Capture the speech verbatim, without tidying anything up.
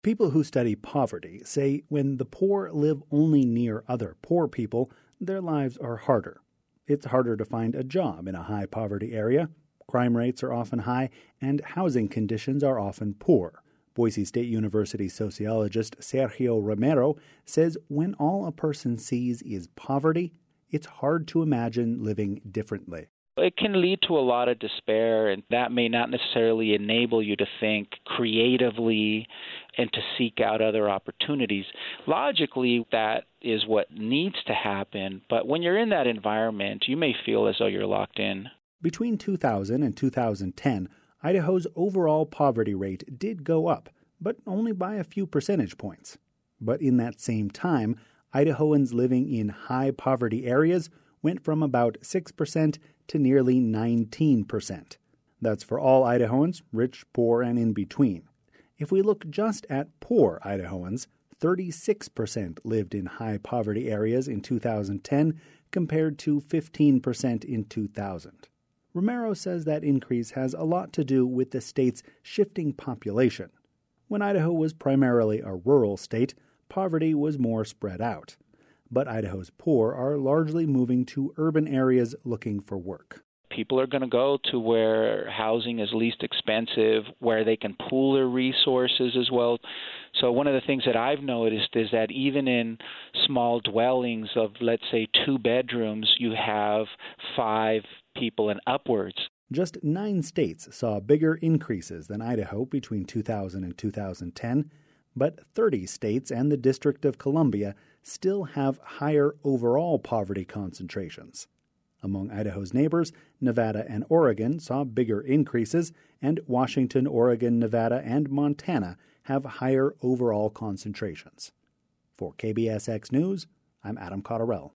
People who study poverty say when the poor live only near other poor people, their lives are harder. It's harder to find a job in a high poverty area. Crime rates are often high, and housing conditions are often poor. Boise State University sociologist Sergio Romero says when all a person sees is poverty, it's hard to imagine living differently. It can lead to a lot of despair, and that may not necessarily enable you to think creatively and to seek out other opportunities. Logically, that is what needs to happen, but when you're in that environment, you may feel as though you're locked in. Between two thousand and two thousand ten, Idaho's overall poverty rate did go up, but only by a few percentage points. But in that same time, Idahoans living in high poverty areas went from about six percent to nearly nineteen percent. That's for all Idahoans, rich, poor, and in between. If we look just at poor Idahoans, thirty-six percent lived in high poverty areas in two thousand ten compared to fifteen percent in two thousand. Romero says that increase has a lot to do with the state's shifting population. When Idaho was primarily a rural state, poverty was more spread out. But Idaho's poor are largely moving to urban areas looking for work. People are going to go to where housing is least expensive, where they can pool their resources as well. So one of the things that I've noticed is that even in small dwellings of, let's say, two bedrooms, you have five people and upwards. Just nine states saw bigger increases than Idaho between two thousand and two thousand ten, but thirty states and the District of Columbia still have higher overall poverty concentrations. Among Idaho's neighbors, Nevada and Oregon saw bigger increases, and Washington, Oregon, Nevada, and Montana have higher overall concentrations. For K B S X News, I'm Adam Cotterell.